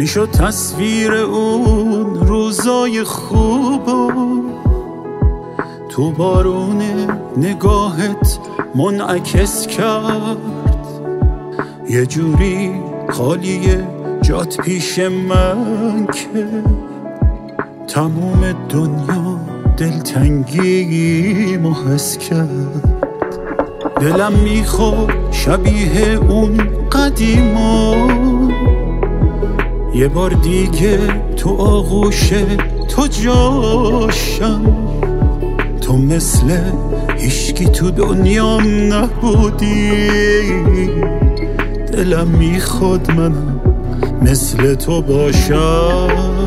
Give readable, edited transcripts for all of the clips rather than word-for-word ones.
میشد تصویر اون روزای خوبو تو بارون نگاهت منعکس کرد. یه جوری خالیه جات پیش من که تموم دنیا دلتنگی محس کرد. دلم میخواد شبیه اون قدیما یه بار دیگه تو آغوش تو جاشم. تو مثل هیچکی تو دنیام نبودی. دلم میخواد منم مثل تو باشم.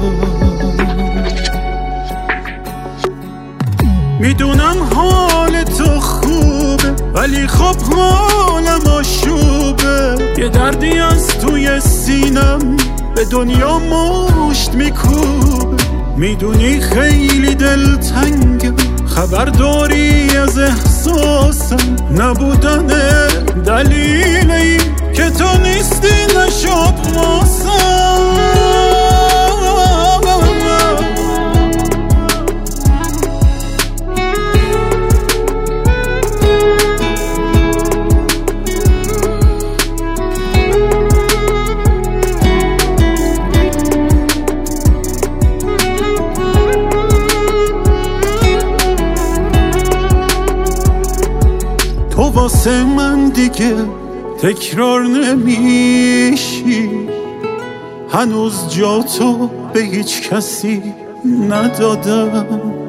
میدونم حال تو خوبه ولی خب حالم آشوبه. یه دردی از توی سینم به دنیا مشت میکوبه. میدونی خیلی دلتنگم، خبر داری از احساسم. نبودن دلیل این که تو نیستی نشد واسم. تو واسه من دیگه تکرار نمیشی. هنوز جا تو به هیچ کسی ندادم.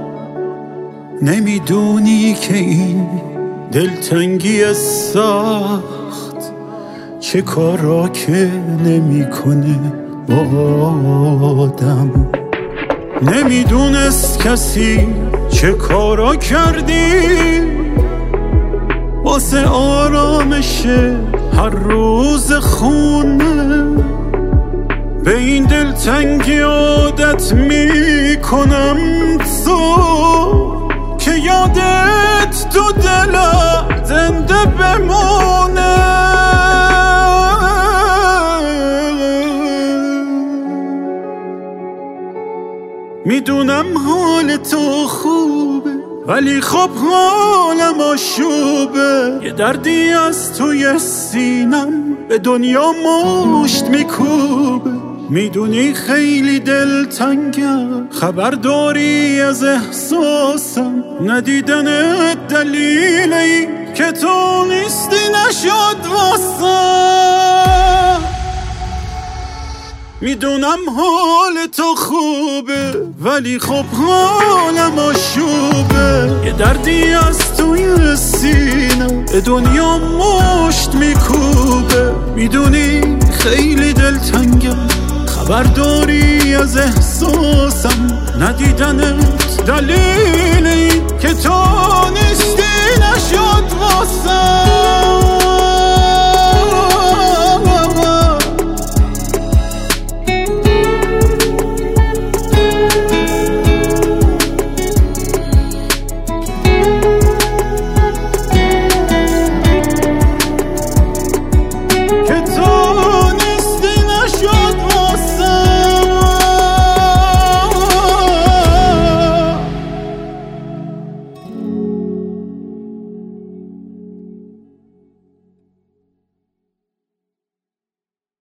نمیدونی که این دلتنگی سخت چه کارا که نمیکنه با آدم. نمیدونست کسی چه کارا کردی واسه آرامش هر روز خونه. به این دلتنگی عادت میکنم تو که یادت تو دلم زنده بمونه. میدونم حال تو خوبه ولی خب حالم آشوبه. یه دردی از توی سینم به دنیا مشت میکوبه. میدونی خیلی دلتنگم، خبر داری از احساسم. ندیدنت دلیل این که تو نیستی نشد واسم. میدونم حال تو خوبه ولی خب حالم آشوبه. یه دردی از توی سینم به دنیا مشت میکوبه. میدونی خیلی دلتنگم، خبر داری از احساسم. ندیدنت دلیل این که تو نیستی نشد واسم.